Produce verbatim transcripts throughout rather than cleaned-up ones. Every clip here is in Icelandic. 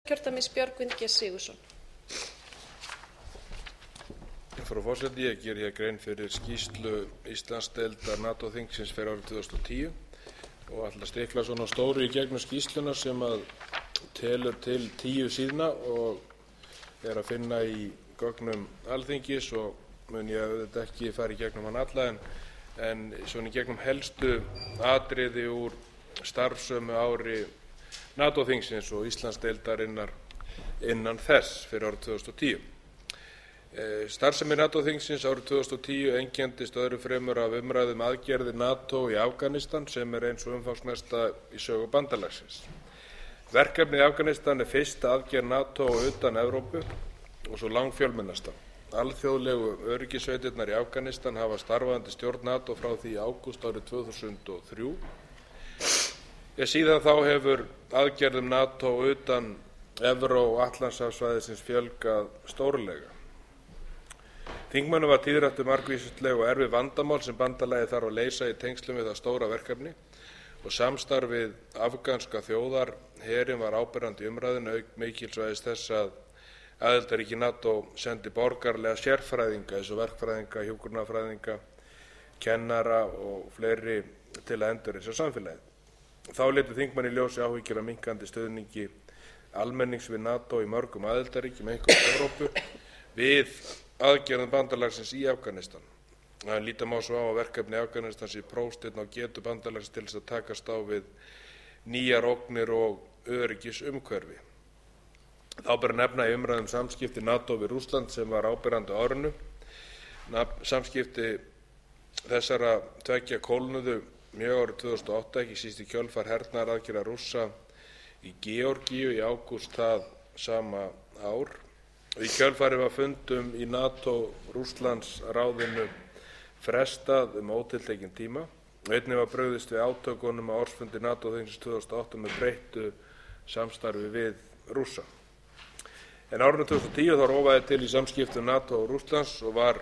Kjördæmis Björgvin G. Sigurðsson. Frú forseti, ég geri hér grein fyrir skýrslu Íslandsdeildar NATO-þingsins fyrir árið tvö þúsund og tíu og ætla að stikla svona stóru í gegnum skýrsluna sem að telur til tíu síðna og er að finna í gögnum Alþingis og mun ég auðvitað ekki fara í gegnum hann alla en, en svona í gegnum helstu atriði úr starfsömu ári NATO-þingsins og Íslandsdeildarinnar innan þess fyrir árið tvö þúsund og tíu. Starfsemi NATO-þingsins árið tvö þúsund og tíu einkenndist öðru fremur af umræðum aðgerðir NATO í Afganistan sem er eins og umfangsmesta í sögu bandalagsins. Verkefnið í Afganistan er fyrsta aðgerð NATO utan Evrópu og svo langfjölmennasta. Alþjóðlegu öryggissveitirnar í Afganistan hafa starfandi stjórn NATO frá því í ágúst árið tvö þúsund og þrjú. Síðan þá hefur aðgerðum NATO utan Evró- og Atlantshafssvæðisins fjölgað stórlega. Þingmönnum var tíðrætt um margvísleg og erfið vandamál sem bandalagið þarf að leysa í tengslum við það stóra verkefni og samstarfið afganska þjóðarherinn var áberandi í umræðunni auk mikilvægis þess að aðildarríki NATO sendi borgaralega sérfræðinga eins og verkfræðinga, hjúkrunarfræðinga, kennara og fleiri til að endurreisa samfélagið. Þá létu þingmenn í ljósi áhyggjur af minnkandi stuðningi almennings við NATO í mörgum aðildarríkjum, einkum í Evrópu, við aðgerðum bandalagsins í Afganistan. Það líta má svo á að verkefni Afganistans í prófsteinn á getu bandalagsins til þess að takast á við nýjar ógnir og öryggisumhverfi. Þá ber að nefna í umræðum samskipti NATO við Rússland sem var áberandi á árinu. Samskipti þessara tveggja kólnuðu mjög árið tvö þúsund og átta, ekki síst í kjölfar hernaðaraðgerða Rússa í Georgíu í ágúst það sama ár. Í kjölfarið var fundum í NATO-Rússlands ráðinu frestað um ótiltekinn tíma. Einnig var brugðist við átökunum á ársfundi NATO-þingsins tvö þúsund og átta með breyttu samstarfi við Rússa. En árinu tvö þúsund og tíu þá rofaði til í samskiptum NATO og Rússlands og var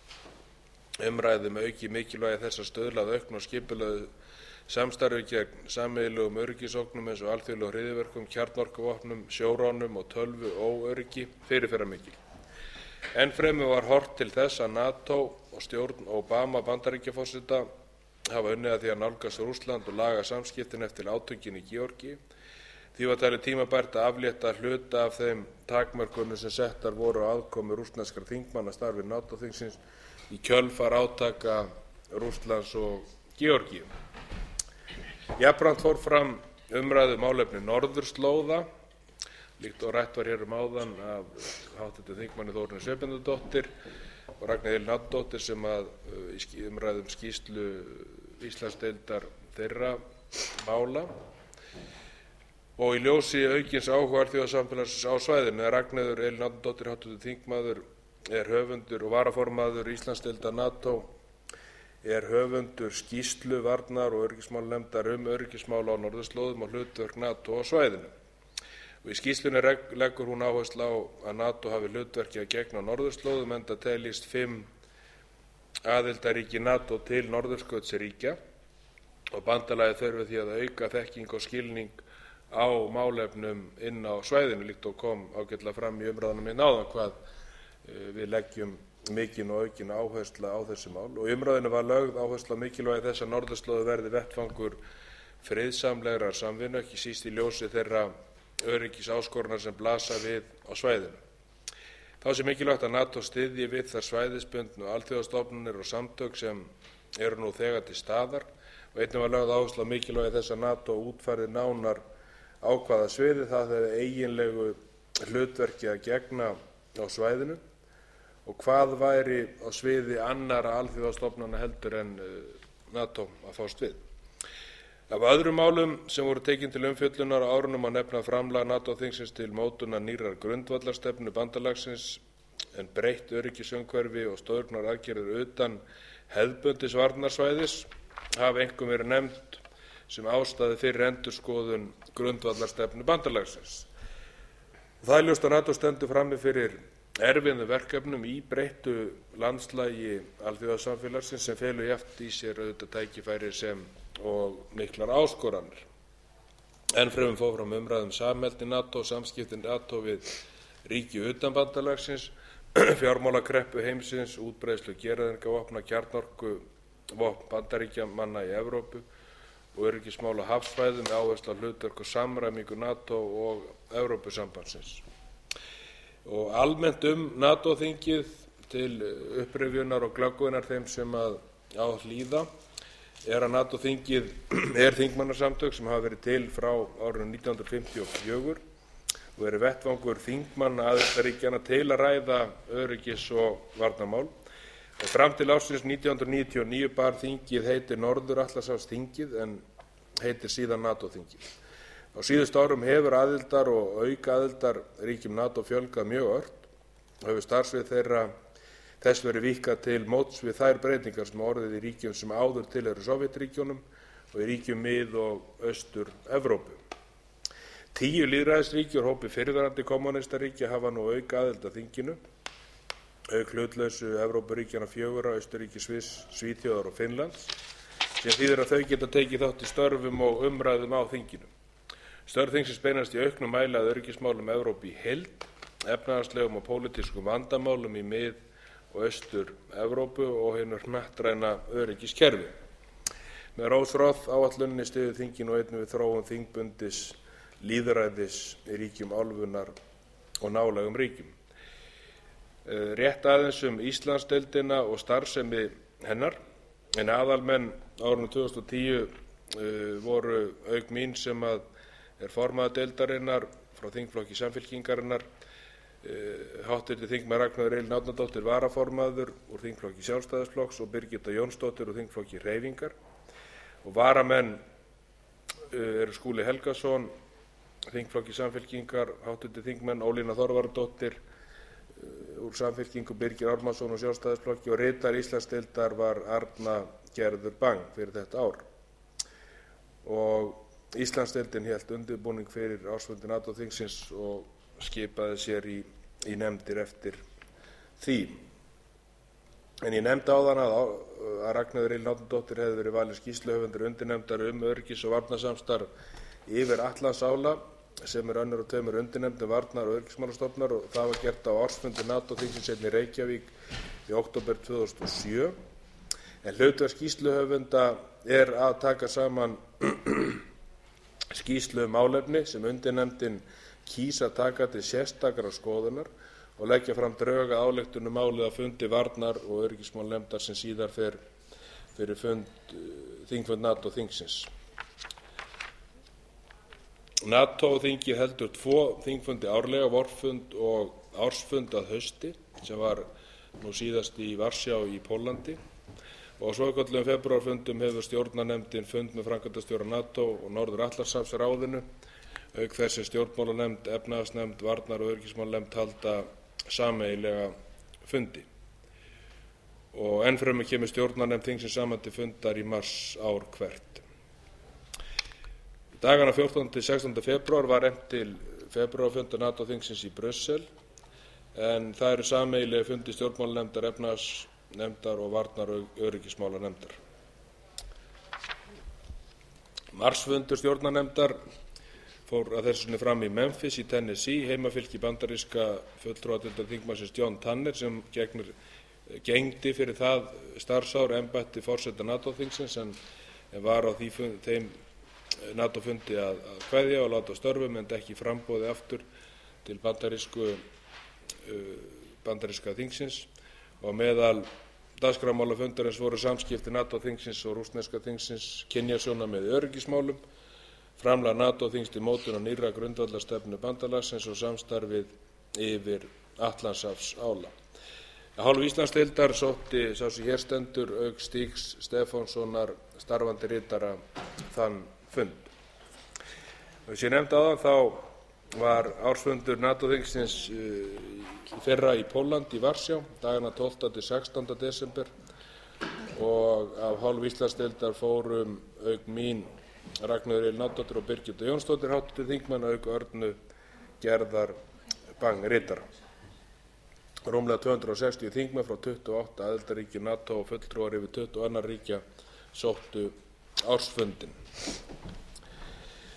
umræðu um aukið mikilvægi þess að stuðla að auknu og skipulögðu samstarfi gegn sameiginlegum öryggisógnum eins og alþjóðlegum hryðjuverkum, kjarnorkuvopnum, sjóránum og tölvu óöryggi fyrirferðarmikil. Enn fremur var horft til þess að NATO og stjórn Obama Bandaríkjaforseta hafa unnið að því að nálgast Rússland og laga samskiptin eftir átökin í Georgíu. Því var talið tímabært að aflétta hluta af þeim takmörkunum sem settar voru á aðkomu rússneskra þingmanna starfi NATO-þingsins í kjölfar átaka Rússlands og Georgíu. Jafnframt fór fram umræðu málefni norðurslóða, líkt og rætt var hér um áðan af háttvirtum þingmanni Þórunni Sveinbjarnardóttur og Ragnheiði Elínu Árnadóttur sem að í umræðu um skýrslu Íslandsdeildar þeirra mála. Og í ljósi aukins áhuga alþjóðasamfélagsins á svæðinu er Ragnheiður Elín Árnadóttir háttvirtur þingmaður er höfundur og varaformaður Íslandsdeildar NATO er höfundur skýrslu varnar og öryggismálanefndar um öryggismál á norðurslóðum og hlutverk NATO á svæðinu. Og í skýrslunni leggur hún áherslu á að NATO hafi hlutverki að gegna á norðurslóðum enda teljist fimm aðildarríki NATO til norðurskautsríkja og bandalagið þurfi því að auka þekking og skilning á málefnum inn á svæðinu líkt og kom ágætlega fram í umræðunum hérna áðan hvað við leggjum mikinn og aukinn áhersla á þessi mál og í umræðunni var lögð áhersla á mikilvægi þess að norðurslóðir verði vettvangur friðsamlegrar samvinnu, ekki síst í ljósi þeirra öryggisáskorana sem blasa við á svæðinu. Þá sé mikilvægt að NATO styðji við þær svæðisbundnu alþjóðastofnanir og samtök sem eru nú þegar til staðar og einnig var lögð áhersla á mikilvægi þess að NATO útfærði nánar á hvaða sviði það hefði eiginlegu hlutverki að gegna á svæðinu og hvað væri á sviði annarra alþjóðastofnana heldur en NATO að fást við. Af öðrum málum sem voru tekin til umfjöllunar á árunum má nefna framlag NATO-þingsins til mótunar nýrrar grundvallarstefnu bandalagsins en breytt öryggisumhverfi og stöðvunaraðgerðir utan hefðbundins varnarsvæðis hafa einkum verið nefnd sem ástæða fyrir endurskoðun grundvallarstefnu bandalagsins. Það er ljóst að NATO stendur frammi fyrir erfiðum verkefnum í breyttu landslagi alþjóðasamfélagsins sem felur jafnt í sér auðvitað tækifæri sem og miklar áskoranir. enn fremur fór fram umræða um samheldni nato og samskipti nato við ríki utan bandalagsins, fjármálakreppu heimsins, útbreiðslu gereyðingarvopna, kjarnorkuvopn bandaríkjamanna í Evrópu og öryggismál á hafsvæðum með áherslu á hlutverk og samræmingu nato og Evrópusambandsins. Og almennt um nato-þingið til upprifjunar og glöggvunar þeim sem að á hlýða er að nato-þingið er þingmannasamtök sem hafa verið til frá árinu nítján hundruð fimmtíu og fjögur og verið vettvangur þingmanna aðildarríkjanna til að ræða öryggis- og varnarmál. Og fram til ársins nítján hundruð níutíu og níu bar þingið heitir Norður-Atlantshafsþingið en heitir síðan nato-þingið. Á síðustu árum hefur aðildar og aukaaðildar ríkjum nato fjölgað mjög ört og hefur starfsvið þeirra þess verið víkkað til móts við þær breytingar sem orðið í ríkjum sem áður tilheyra Sovétríkjunum og í ríkjum Mið- og Austur-Evrópu. Tíu lýðræðisríki úr hópi fyrrverandi kommúnistaríkja hafa nú aukaaðild að þinginu, auk hlutlausu Evrópuríkjanna fjögurra, Austurríki, Sviss, Svíþjóðar og Finnlands, sem þýðir að þau geta tekið þátt í störfum og umræðum á þinginu. Störf þingsins beinast í auknum mæli að öryggismálum Evrópu í heild, efnahagslegum og pólitískum vandamálum í Mið- og Austur-Evrópu og hinu hnattræna öryggiskerfi. Með Rose-Roth áætluninni styður þingið nú einnig við þróun þingbundins lýðræðis í ríkjum álfunnar og nálægum ríkjum. Rétt aðeins um Íslandsdeildina og starfsemi hennar, en aðalmenn árinu tvö þúsund og tíu uh, voru auk mín sem að er formaður deildarinnar frá þingflokki Samfylkingarinnar, háttvirtur þingmaður Ragnheiður Elín Árnadóttir varaformaður úr þingflokki Sjálfstæðisflokks og Birgitta Jónsdóttir úr þingflokki Hreyfingar. Og varamenn eru Skúli Helgason, þingflokki Samfylkingar, háttvirtur þingmenn Ólína Þorvarðardóttir úr Samfylkingu, Birgir Ármannsson úr Sjálfstæðisflokki og ritari Íslandsdeildar var Arna Gerður Bang fyrir þetta ár. Og Íslandsdeildin hélt undirbúning fyrir ársfundi nato-þingsins og skipaði sér í, í nefndir eftir því. En ég nefndi áðan að, að Ragnheiður Elín Árnadóttir hefði verið valin skýrsluhöfundur undirnefndar um öryggis- og varnarsamstarf yfir Atlantsála sem er önnur og tveimur undirnefndum varnar- og öryggismálastofnunar og það var gert á ársfundi nato-þingsins í Reykjavík í október tvö þúsund og sjö. En hlutverk skýrsluhöfunda er að taka saman skýrslu um málefni sem undirnefndin kýs að taka til sérstakrar skoðunar og leggja fram drög að ályktun um málið á fundi varnar- og öryggismálanefndar sem síðar fer fyrir fund, þingfund nato-þingsins. NATO-þingið heldur tvo þingfundi árlega, vorfund og ársfund að hausti, sem var nú síðast í Varsjá í Póllandi. Og á svokölluðum febrúarfundum hefur stjórnarnefndin fund með framkvæmdastjóra NATO og Norður-Atlantshafsráðinu, auk þess sem stjórnmálanefnd, efnahagsnefnd, varnar- og öryggismálanefnd halda sameiginlega fundi. Og enn fremur kemur stjórnarnefnd þingsins saman til fundar í mars ár hvert. Dagana fjórtánda til sextánda febrúar var efnt til febrúarfundar NATO-þingsins í Brussel, en það eru sameiginlega fundi stjórnmálanefndar, efnahagsnefndar og varnar- og öryggismálanefndar. Marsfundur stjórnarnefndar fór að þessu sinni fram í Memphis í Tennessee, heimafylki bandaríska fulltrúadeildar þingmannsins John Tanner sem gegnir, gegndi fyrir það starfsár embætti forseta NATO-þingsins en, en var á því, þeim NATO-fundi að, að kveðja og láta á störfum en ekki framboði aftur til bandarísku uh, bandaríska þingsins og meðal dagskrármálafundarins voru samskipti NATO-þingsins og rússneska þingsins, kynjasjónarmið í öryggismálum, framlag NATO-þings til mótunar nýrra grundvallarstefnu bandalagsins og samstarfið yfir Atlantshafsála. Af hálfu Íslandsdeildar sótti sá sem hér stendur auk Stígs Stefánssonar starfandi ritara þann fund. Og sem ég nefndi áðan þá var ársfundur NATO-þingsins í fyrra í Póllandi í Varsjá, dagana tólfta til sextánda desember og af hálfu Íslandsdeildar fórum auk mín Ragnheiður Elín Árnadóttir og Birgitta Jónsdóttir háttvirtir þingmenn auk Örnu Gerðar Bang ritara. Rúmlega tvö hundruð sextíu þingmenn frá tuttugu og átta aðildarríkjum NATO og fulltrúar yfir tuttugu og annarra ríkja sóttu ársfundinn.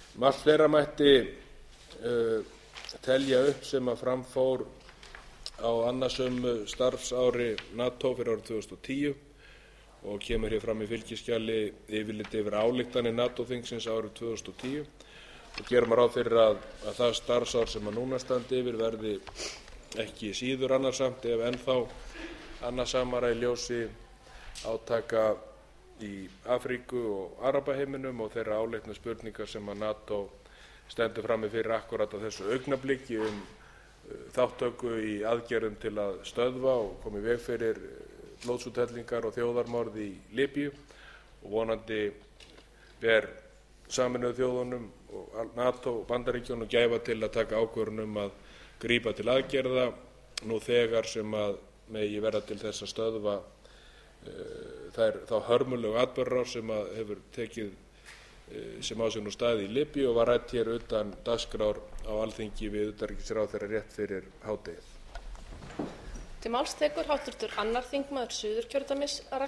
Margt fleira mætti uh, telja upp sem að fram fór á annasömu starfsári NATO fyrir árið tvö þúsund og tíu og kemur hér fram í fylgiskjali yfirlit yfir ályktanir NATO-þingsins árið tvö þúsund og tíu og gerum ráð fyrir að, að það starfsár sem að núna standi yfir verði ekki síður annarsamt ef ennþá annarsamara í ljósi átaka í Afríku og Arabaheiminum og þeirra áleitnu spurningar sem að NATO stendur frammi fyrir akkúrat á þessu augnabliki um þátttöku í aðgerðum til að stöðva og koma í veg fyrir blóðsúthellingar og þjóðarmorð í Líbíu og vonandi ber Sameinuðu þjóðunum og NATO og Bandaríkjunum gæfa til að taka ákvörðun um að grípa til aðgerða nú þegar sem að megi verða til þess að stöðva uh, þær þá hörmulegu atburðarás sem að hefur tekið uh, sem á sig nú staði í Líbíu og var rædd hér utan dagskrár á Alþingi við utanríkisráðherra rétt fyrir hádegið. Til máls tekur háttvirtur annar þingmaður Suðurkjördæmis